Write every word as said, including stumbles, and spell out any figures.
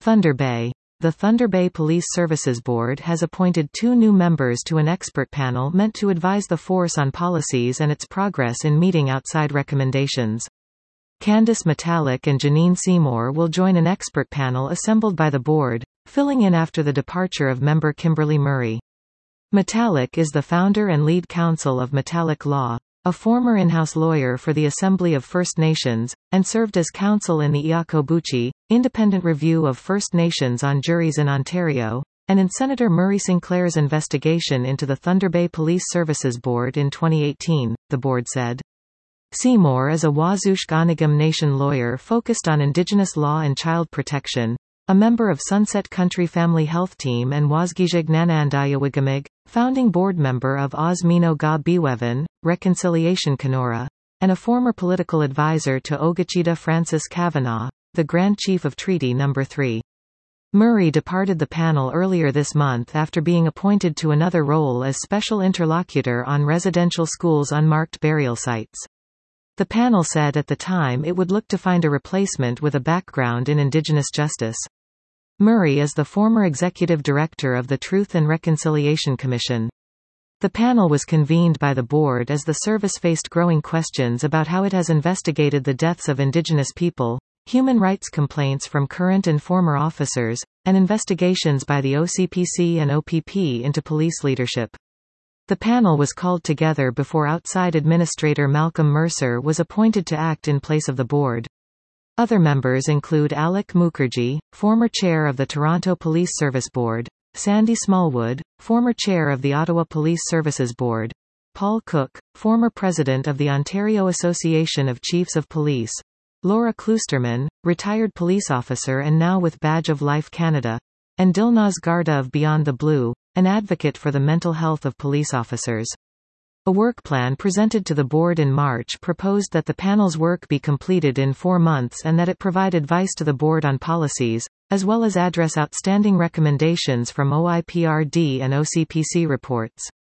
Thunder Bay. The Thunder Bay Police Services Board has appointed two new members to an expert panel meant to advise the force on policies and its progress in meeting outside recommendations. Candice Metallic and Janine Seymour will join an expert panel assembled by the board, filling in after the departure of member Kimberly Murray. Metallic is the founder and lead counsel of Metallic Law, a former in-house lawyer for the Assembly of First Nations, and served as counsel in the Iacobuchi, independent review of First Nations on juries in Ontario, and in Senator Murray Sinclair's investigation into the Thunder Bay Police Services Board in twenty eighteen, the board said. Seymour is a Wazush Ganagam Nation lawyer focused on Indigenous law and child protection, a member of Sunset Country Family Health Team and Wasgijig Nanandayawagamig, founding board member of Osmino Ga Biwevan, Reconciliation Kenora, and a former political advisor to Ogachida Francis Kavanagh, the Grand Chief of Treaty Number three. Murray departed the panel earlier this month after being appointed to another role as special interlocutor on residential schools' unmarked burial sites. The panel said at the time it would look to find a replacement with a background in Indigenous justice. Murray is the former executive director of the Truth and Reconciliation Commission. The panel was convened by the board as the service faced growing questions about how it has investigated the deaths of Indigenous people, human rights complaints from current and former officers, and investigations by the O C P C and O P P into police leadership. The panel was called together before outside administrator Malcolm Mercer was appointed to act in place of the board. Other members include Alec Mukherjee, former chair of the Toronto Police Service Board, Sandy Smallwood, former chair of the Ottawa Police Services Board, Paul Cook, former president of the Ontario Association of Chiefs of Police, Laura Kloosterman, retired police officer and now with Badge of Life Canada, and Dilnaz Garda of Beyond the Blue, an advocate for the mental health of police officers. A work plan presented to the board in March proposed that the panel's work be completed in four months and that it provide advice to the board on policies, as well as address outstanding recommendations from O I P R D and O C P C reports.